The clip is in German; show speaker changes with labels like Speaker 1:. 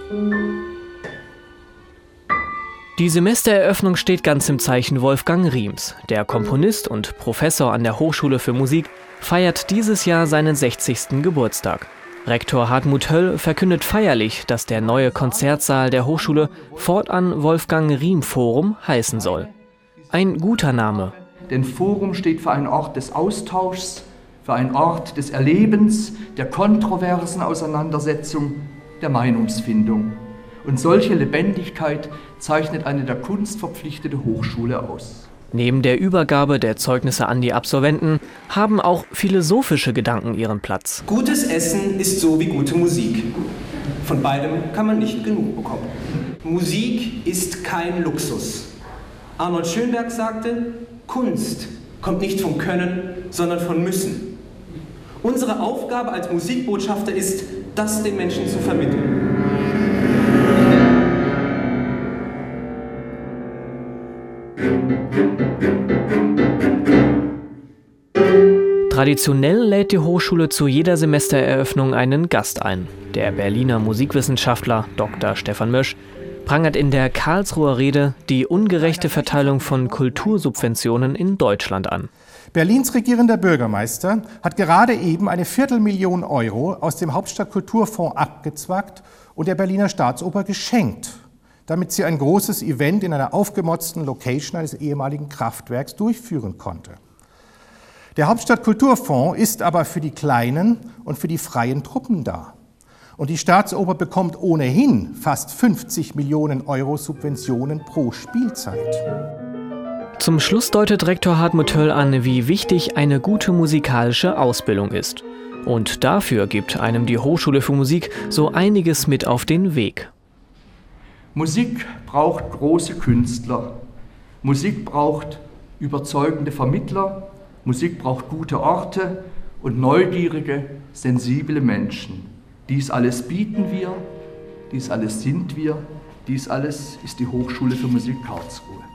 Speaker 1: Die Semestereröffnung steht ganz im Zeichen Wolfgang Riehms. Der Komponist und Professor an der Hochschule für Musik feiert dieses Jahr seinen 60. Geburtstag. Rektor Hartmut Höll verkündet feierlich, dass der neue Konzertsaal der Hochschule fortan Wolfgang-Riem-Forum heißen soll. Ein guter Name.
Speaker 2: Denn Forum steht für einen Ort des Austauschs, für einen Ort des Erlebens, der kontroversen Auseinandersetzung, der Meinungsfindung. Und solche Lebendigkeit zeichnet eine der Kunst verpflichtete Hochschule aus.
Speaker 1: Neben der Übergabe der Zeugnisse an die Absolventen haben auch philosophische Gedanken ihren Platz.
Speaker 3: Gutes Essen ist so wie gute Musik. Von beidem kann man nicht genug bekommen. Musik ist kein Luxus. Arnold Schönberg sagte, Kunst kommt nicht vom Können, sondern von Müssen. Unsere Aufgabe als Musikbotschafter ist, das den Menschen zu vermitteln.
Speaker 1: Traditionell lädt die Hochschule zu jeder Semestereröffnung einen Gast ein. Der Berliner Musikwissenschaftler Dr. Stefan Mösch prangert in der Karlsruher Rede die ungerechte Verteilung von Kultursubventionen in Deutschland an.
Speaker 4: Berlins regierender Bürgermeister hat gerade eben eine 250.000 Euro aus dem Hauptstadtkulturfonds abgezwackt und der Berliner Staatsoper geschenkt, damit sie ein großes Event in einer aufgemotzten Location eines ehemaligen Kraftwerks durchführen konnte. Der Hauptstadtkulturfonds ist aber für die kleinen und für die freien Truppen da. Und die Staatsoper bekommt ohnehin fast 50 Millionen Euro Subventionen pro Spielzeit.
Speaker 1: Zum Schluss deutet Rektor Hartmut Höll an, wie wichtig eine gute musikalische Ausbildung ist. Und dafür gibt einem die Hochschule für Musik so einiges mit auf den Weg.
Speaker 2: Musik braucht große Künstler. Musik braucht überzeugende Vermittler. Musik braucht gute Orte und neugierige, sensible Menschen. Dies alles bieten wir, dies alles sind wir, dies alles ist die Hochschule für Musik Karlsruhe.